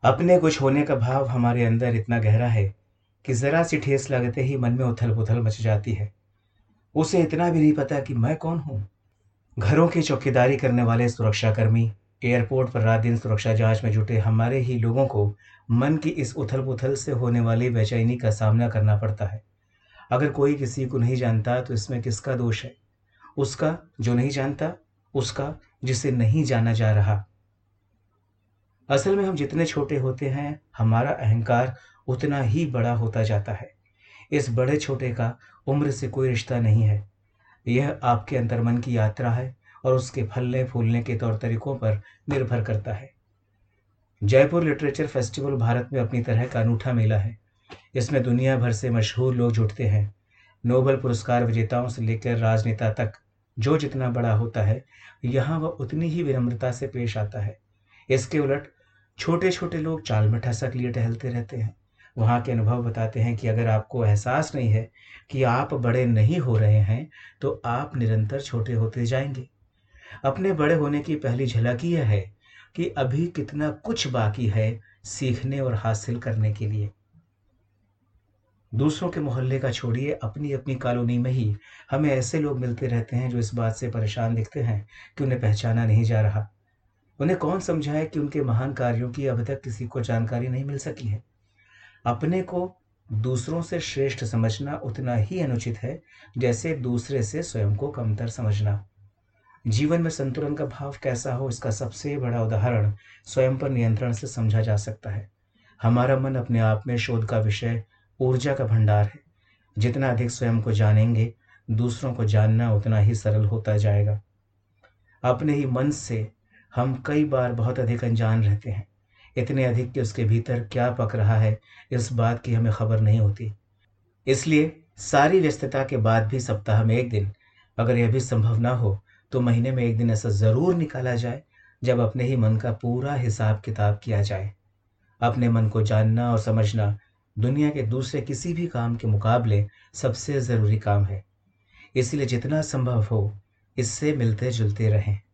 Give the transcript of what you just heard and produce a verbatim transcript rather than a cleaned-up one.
अपने कुछ होने का भाव हमारे अंदर इतना गहरा है कि ज़रा सी ठेस लगते ही मन में उथल-पुथल मच जाती है। उसे इतना भी नहीं पता कि मैं कौन हूँ? घरों की चौकीदारी करने वाले सुरक्षाकर्मी, एयरपोर्ट पर रात-दिन सुरक्षा जाँच में जुटे हमारे ही लोगों को मन की इस उथल-पुथल से होने वाली बेचैनी का सामना करना पड़ता है। अगर कोई किसी को नहीं जानता तो इसमें किसका दोष है? उसका जो नहीं जानता, उसका जिसे नहीं जाना जा रहा। असल में हम जितने छोटे होते हैं, हमारा अहंकार उतना ही बड़ा होता जाता है। इस बड़े-छोटे का उम्र से कोई रिश्ता नहीं है। यह आपके अंतर्मन की यात्रा है और उसके फलने-फूलने के तौर-तरीकों पर निर्भर करता है। जयपुर लिटरेचर फेस्टिवल भारत में अपनी तरह का अनूठा मेला है। इसमें दुनिया भर से मशहूर लोग जुटते हैं। नोबेल पुरस्कार विजेताओं से लेकर राजनेता तक, जो जितना बड़ा होता है, यहाँ वह उतनी ही विनम्रता से पेश आता है। इसके उलट छोटे-छोटे लोग चाल में ठसक लिए टहलते रहते हैं। वहाँ के अनुभव बताते हैं कि अगर आपको एहसास नहीं है कि आप बड़े नहीं हो रहे हैं, तो आप निरंतर छोटे होते जाएँगे। अपने बड़े होने की पहली झलक ही यह है कि अभी कितना कुछ बाकी है सीखने और हासिल करने के लिए। दूसरों के मोहल्ले का छोड़िए, अपनी-अपनी कॉलोनी में ही हमें ऐसे लोग मिलते रहते हैं जो इस बात से परेशान दिखते हैं कि उन्हें पहचाना नहीं जा रहा। उन्हें कौन समझाए कि उनके महान कार्यों की अभी तक किसी को जानकारी नहीं मिल सकी है। अपने को दूसरों से श्रेष्ठ समझना उतना ही अनुचित है, जैसे दूसरे से स्वयं को कमतर समझना। जीवन में संतुलन का भाव कैसा हो, इसका सबसे बड़ा उदाहरण स्वयं पर नियंत्रण से समझा जा सकता है। हमारा मन अपने आप में शोध का विषय, ऊर्जा का भंडार है। जितना अधिक स्वयं को जानेंगे, दूसरों को जानना उतना ही सरल होता जाएगा। अपने ही मन से हम कई बार बहुत अधिक अनजान रहते हैं। इतने अधिक कि उसके भीतर क्या पक रहा है, इस बात की हमें खबर नहीं होती। इसलिए सारी व्यस्तता के बाद भी सप्ताह में एक दिन, अगर यह भी संभव ना हो, तो महीने में एक दिन ऐसा ज़रूर निकाला जाए, जब अपने ही मन का पूरा हिसाब-किताब किया जाए। अपने मन को जानना और समझना दुनिया के दूसरे किसी भी काम के मुकाबले सबसे ज़रूरी काम है। इसलिए जितना संभव हो, इससे मिलते-जुलते रहें।